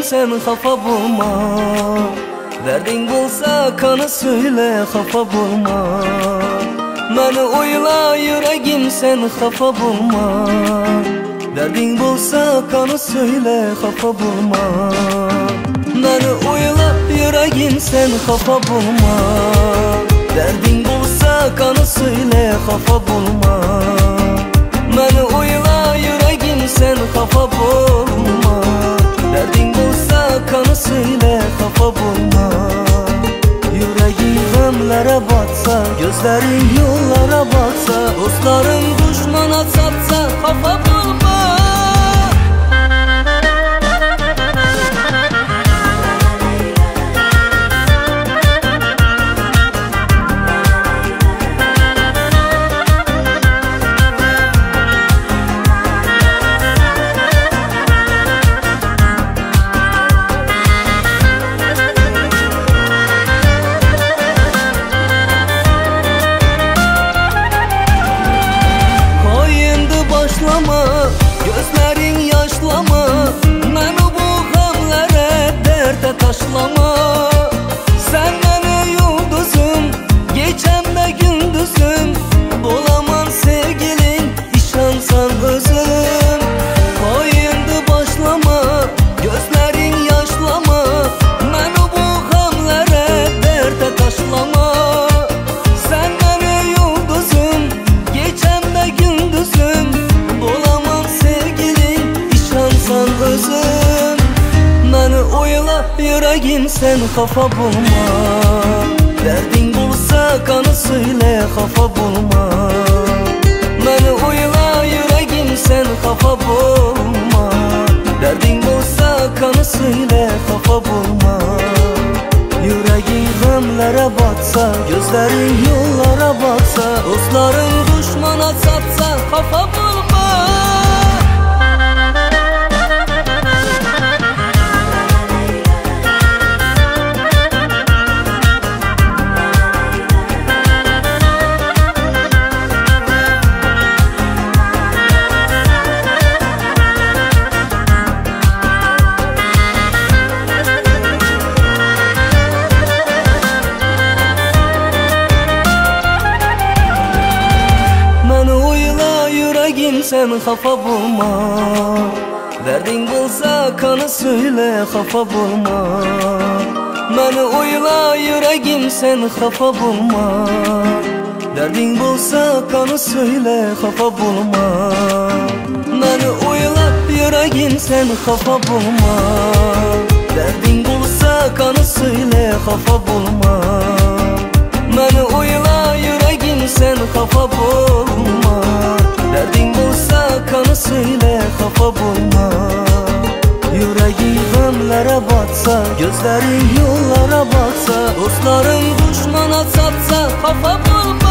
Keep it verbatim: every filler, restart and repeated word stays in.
sen xafa bulma. Derdin bulsa kanı söyle xafa bulma. Məni oyla yüreğim sen xafa bulma. Derdin bulsa kanı söyle xafa bulma. Məni oyla yüreğim sen xafa bulma. Derdin bulsa kanı söyle xafa bulma. Məni oyla yüreğim sen xafa bulma. Derdin bulsa kanı söyle xafa bulma. Yüreğin gamlara batsa, gözlerin yollara baksa, dostların düşmana çatsa xafa bulma. Gözlerin yaşlama, məni bu gamlərə dərdə taşlama. Sən məni yıldızım, gecəmdə gündüzüm, bulaman sevgilin, işansan özüm. Qoyundu başlama, gözlerin yaşlama, məni bu gamlərə dərdə taşlama. Sən məni yıldızım, gecəmdə gündüzüm, bulaman özüm. Məni oyla yüreğim sen xafa bulma. Derdin bulsa kanı söyle xafa bulma. Məni oyla yüreğim sen xafa bulma. Derdin bulsa kanı söyle xafa bulma. Yüreğin gamlara batsa, gözlerin yollara baksa, dostların düşmana çatsa xafa bulma. Sen xafa bulma. Derdin bulsa kanı söyle xafa bulma. Məni oyla yüreğim sen xafa bulma. Derdin bulsa kanı söyle xafa bulma. Məni oyla yüreğim sen xafa bulma. Derdin bulsa kanı söyle xafa bulma. Məni oyla yüreğim sen xafa bulma. Derdin bulsa kanı söyle xafa bulma. Yüreğin gamlara batsa, gözlerin yollara baksa, dostların düşmana çatsa xafa bulma.